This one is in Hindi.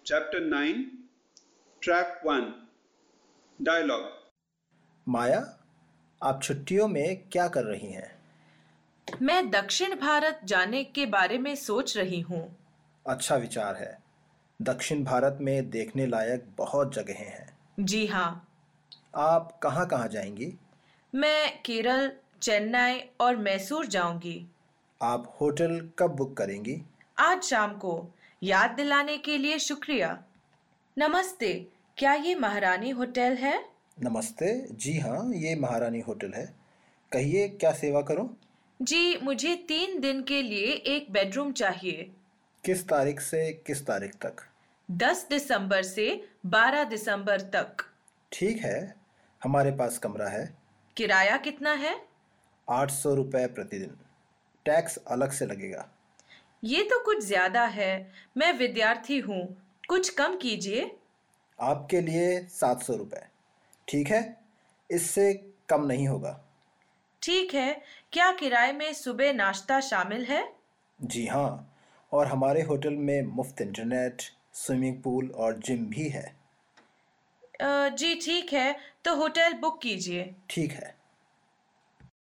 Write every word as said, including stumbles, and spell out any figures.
Chapter nine, Track one, Dialogue. माया, आप छुट्टियों में क्या कर रही हैं? मैं दक्षिण भारत जाने के बारे में सोच रही हूँ। अच्छा विचार है। दक्षिण भारत में देखने लायक बहुत जगहें हैं। जी हाँ। आप कहाँ कहाँ जाएंगी? मैं केरल, चेन्नई और मैसूर जाऊंगी। आप होटल कब बुक करेंगी? आज शाम को। याद दिलाने के लिए शुक्रिया। नमस्ते, क्या ये महारानी होटल है? नमस्ते। जी हाँ, ये महारानी होटल है। कहिए, क्या सेवा करूं? जी, मुझे तीन दिन के लिए एक बेडरूम चाहिए। किस तारीख से किस तारीख तक? दस दिसंबर से बारह दिसंबर तक। ठीक है, हमारे पास कमरा है। किराया कितना है? आठ सौ रुपये प्रतिदिन। टैक्स अलग से लगेगा। ये तो कुछ ज्यादा है। मैं विद्यार्थी हूँ, कुछ कम कीजिए। आपके लिए सात सौ रुपये। ठीक है, इससे कम नहीं होगा। ठीक है, क्या किराए में सुबह नाश्ता शामिल है? जी हाँ, और हमारे होटल में मुफ्त इंटरनेट, स्विमिंग पूल और जिम भी है। अ, जी ठीक है, तो होटल बुक कीजिए। ठीक है।